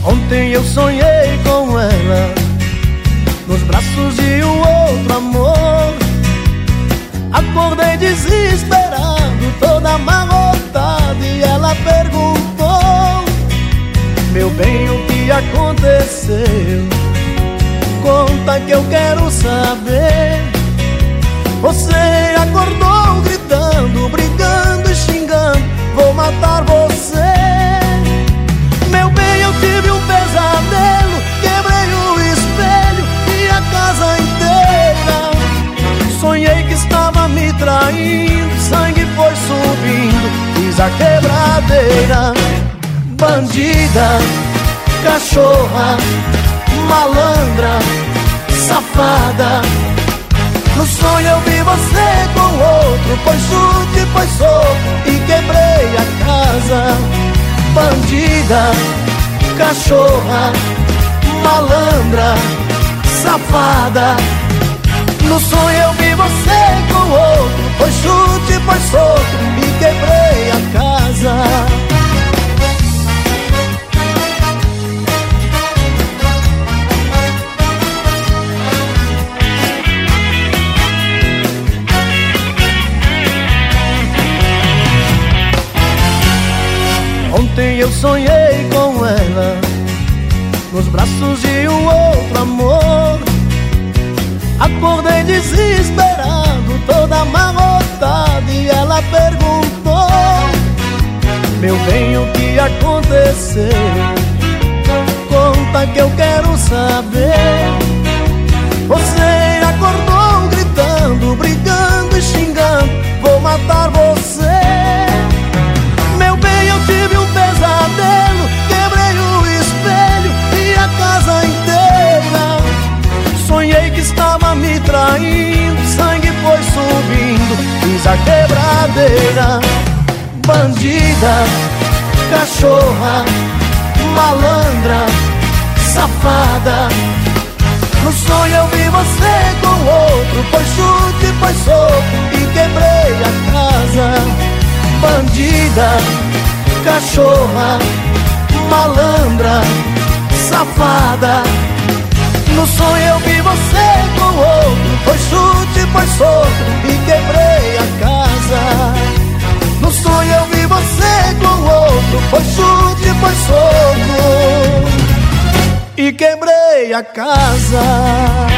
Ontem eu sonhei com ela, nos braços de um outro amor. Acordei desesperado, toda amarrotada, e ela perguntou: meu bem, o que aconteceu? Conta que eu quero saber. Você acordou gritando, brigando e xingando: vou matar você. Meu bem, eu tive um pesadelo, quebrei o espelho e a casa inteira. Sonhei que estava me traindo, sangue foi subindo, fiz a quebradeira. Bandida, cachorra, malandra, safada. No sonho eu vi você com outro, foi chute, foi soco e quebrei a casa. Bandida, cachorra, malandra, safada. No sonho eu vi você com outro, foi chute, foi soco e quebrei a casa. Ontem eu sonhei com ela, nos braços de um outro amor. Acordei desesperado, toda amarrotada, e ela perguntou: meu bem, o que aconteceu? Conta que eu quero saber. Você acordou gritando, brigando e xingando: vou matar você. Meu bem, eu tive um pesadelo, quebrei o espelho e a casa inteira. Sonhei que estava me traindo, sangue foi subindo, fiz a quebradeira. Bandida, cachorra, malandra, safada. No sonho eu vi você com outro, foi chute, foi soco e quebrei a casa. Bandida, cachorra, malandra, safada. No sonho eu vi você com outro, foi chute, foi soco e quebrei a casa. No sonho eu vi você com outro, foi chute, foi soco e quebrei a casa.